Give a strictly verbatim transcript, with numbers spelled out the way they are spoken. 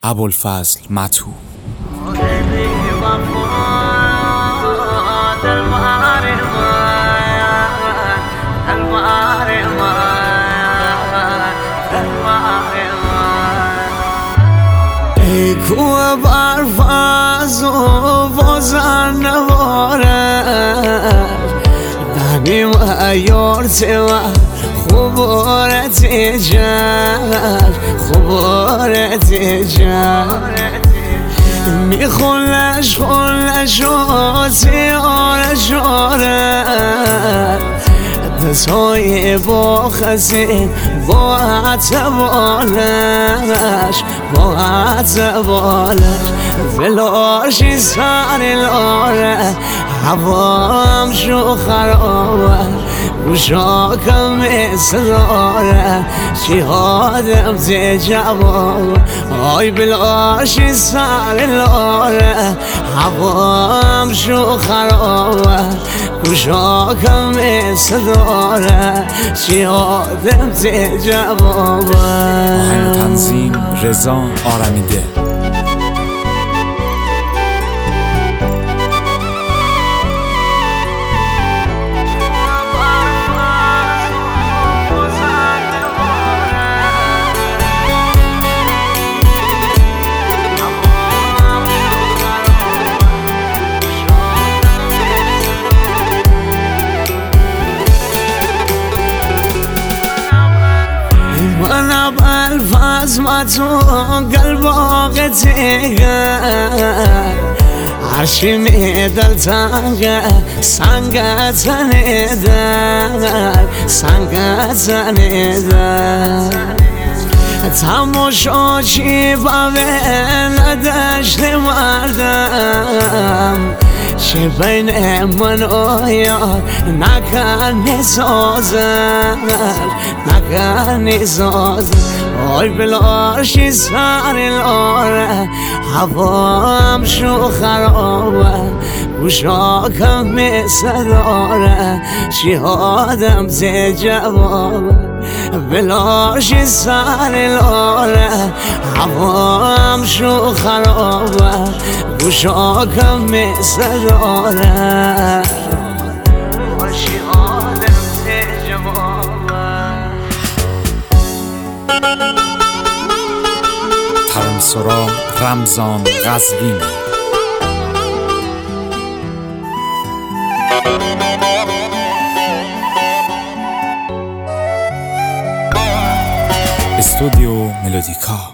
ابوالفضل مطو. ای کوه برفاز و بازن نواره دنیم ایارت و خوبارت جر خوبارت جر میخونش خونش و سیار شاره دستای با خزین با عطبالش با عطبالش فلاشی سر لاره هوام شو خرابه گوشاکم مثل داره شهادم زی جواب آی بلاشی سر لاره هوام شو خرابه گوشاکم مثل داره شهادم زی جواب. آهنگ تنظیم رضا آرمیده. من ابوالفضل مطو قلباق تیگر عرشی میدل تنگه سنگت زنیدر سنگت زنیدر تماشا چی ببین دشت مردم چه بین من و یار نکنی سازر نکنی سازر آی بلاشی سر لاره هوام شو خرابه گوشاکم مثل داره شهادم زی جوابه بلاشی سر لاره هوام شو خرابه گوشاکم مثل داره شهادم زی جوابه. ترانه‌سرا رمضان قزوینی. استودیو ملودیکا.